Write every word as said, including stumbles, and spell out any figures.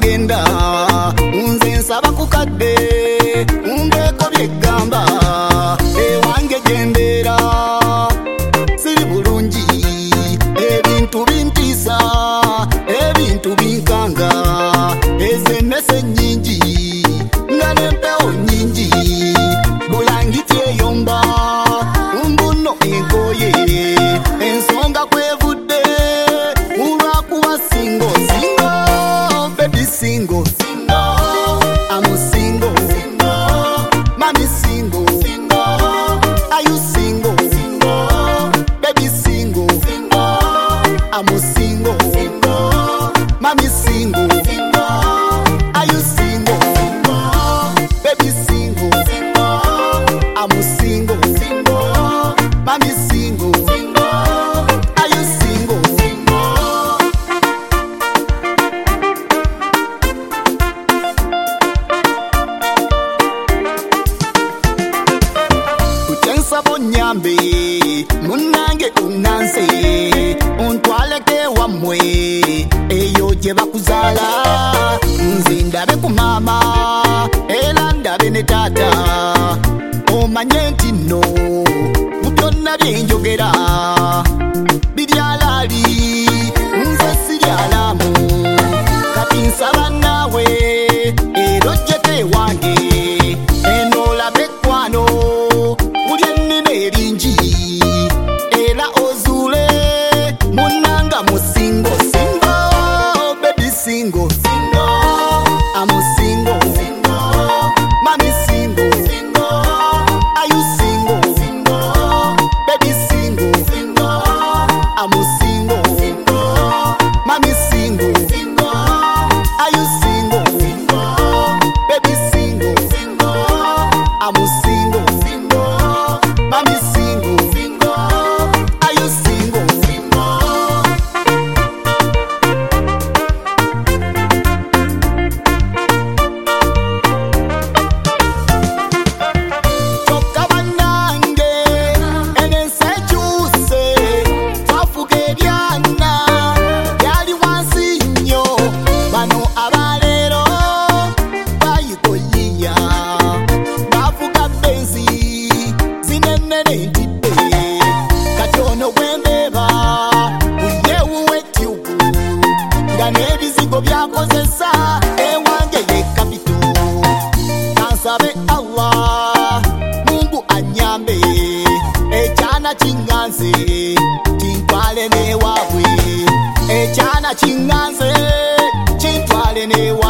wagenda nze nsaba kukadde undeko byegamba ewange gendera siri bulungi ebintu bintiisa ebintu binkanga ezennese nyingi nga n'empewo nyingi bulangiti eyomba mbuno enkoye ensonga kwevudde ulwakuba singo singo baby singo I'm single mami single are you single baby single I'm single mami single are you single baby single I'm single mami single are you single Kuchensabo nyambe munange unanse untwaleke wamwe eyo gye bakuzala nze ndabe ku maama era ndabe ne taata omanye nti nno mu byonna byenjogera biryalaali nze siryalaamu kati nsaba naawe era ojjeko ewange eno olabe ekkwano ulya ennene eringi era ozuule munnanga musingo singo baby singo I'm single mami single are you single baby single I'm single mami single are you single baby single I'm single mami single are you single Chokka bannange enensi ekyuse twafuga ebyana byali wansi nnyo bano abaleero bayikoyiya bavuga benzi zinenene ntidde kati ono bwembeeba buyewuwe tyubu nga n'ebizigo byakozesa ewange ye kapito kansabe Allah Mungu anyambe ekyana kinganze kintwale n'ewaabwe ekyana kinganze kintwale n'ewaabwe